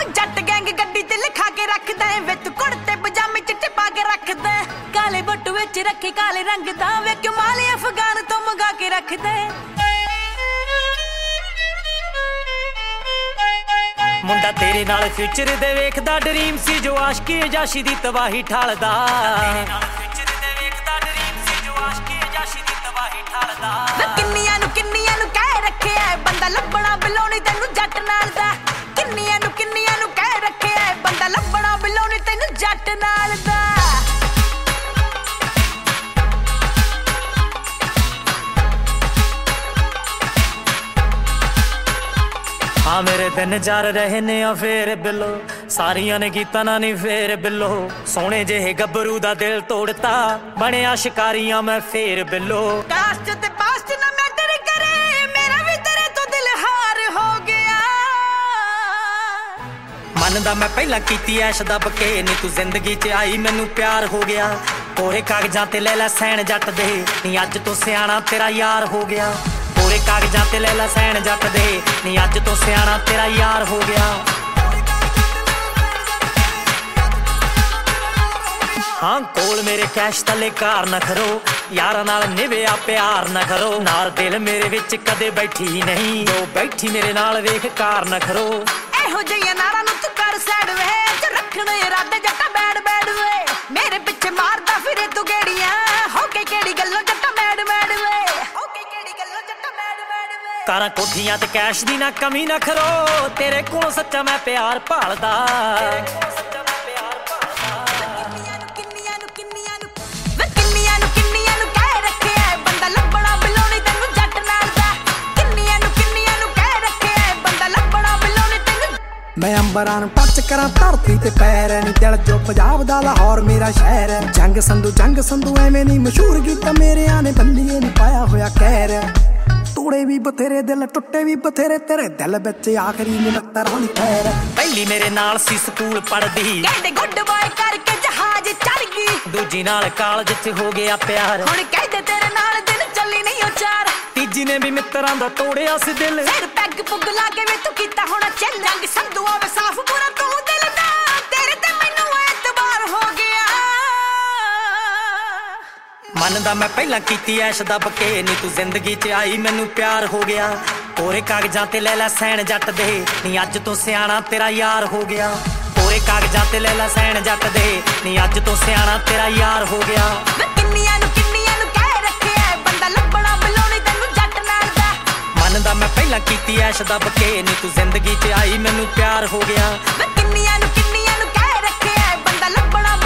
जट gang गड्डी ते लिखा के रखदा है वे तू कुड़ते पजामे चिट्टे पा के रखदा है काले बट्टू विच रखे काले रंग दा वे क्यों माले अफगान तो मंगा के रखदा है मुंडा तेरे नाल फ्यूचर दे वेखदा ड्रीम सी जो आशिकी जाशी दी तबाही ठालदा किन्नियां नू कह रखिया बंदा लभना बिलोनी तैनू जट नाल दा किन्नियां नू कह रखिया बंदा लभना बिलोनी तैनू जट नाल दा हाँ मेरे दिन जार रहे ने फेर बिलो सारियां ने कीता ना नी फेर बिलो सोने जेहे गबरू दा दिल तोड़ता बनिया शिकारियां मैं फेर बिलो कास्ट ते पास्ट ना मैटर करे मेरा भी तेरे तो दिल हार हो गया मनदा मैं पहला कीती ऐश दब के नी तू जिंदगी च आई मैनू प्यार हो गया कोरे कागजां ते ले लै सैन जट दे नी अज तो सियाणा तेरा यार हो गया कोरे कागजां ते ले लै सैन जट दे नी अज तो सियाणा तेरा यार हो गया हाँ कोल मेरे कैश तले कार न करो यार नाल निभया प्यार न करो नाल दिल मेरे विच कदे बैठी नहीं जो बैठी मेरे नाल वेख कार न करो एहो जिहियां नारां नूं तू कर सैड वे च रखणे इरादे जट्टा बैड बैड वे मेरे पिछे मारदा फिरे तू गेड़ियां हो के केड़ी गल्लों जट्टा मैड मैड वे हो के केड़ी गल्लों जट्टा मैड मैड वे कारां कोठियां ते कैश दी ना कमी न करो तेरे कोल सच्चा मैं प्यार भालदा मैं अंबरां नूं टच करा धरती ते पैर नी दिल जो पंजाब दा लाहौर मेरा शहर जंग संधू एवें नी मशहूर गीत मेरे आने बंदिए नी पाया होया कहर तोड़े भी बथेरे दिल टुटे भी बथेरे तेरे दिल विच आखरी निमत्तर होनी खैर पहली मेरे नाल सी स्कूल पढ़दी कहंदे गुड बॉय करके जहाज चढ़ गई दूजी नाल कॉलेज च हो गया प्यार हुण कहंदे तेरे नाल दिन चली नहीं ओ चार तीजी ने भी मित्रां दा तोड़िया सी दिल फिर पैग पुग ला के वे तू कीता होना चल जंग संधू आवे साफ पूरा तू दिल दा तेरे ते मैनू एतबार हो गया मनदा मैं पहला कीती ऐश दब के नी तू जिंदगी च आई मैनू प्यार हो गया कोरे कागजां ते ले लै सैन जट दे नी अज तो सियाणा तेरा यार हो गया कोरे कागजां ते ले लै सैन जट दे नी अज तो सियाणा तेरा यार हो गया किन्नियां नू कह रखिया बंदा लभना बिलोनी तैनू जट नाल दा मनदा मैं पहला कीती ऐश दब के नी तू जिंदगी च आई मैनू प्यार हो गया किन्नियां नू कह रखिया बंदा लभना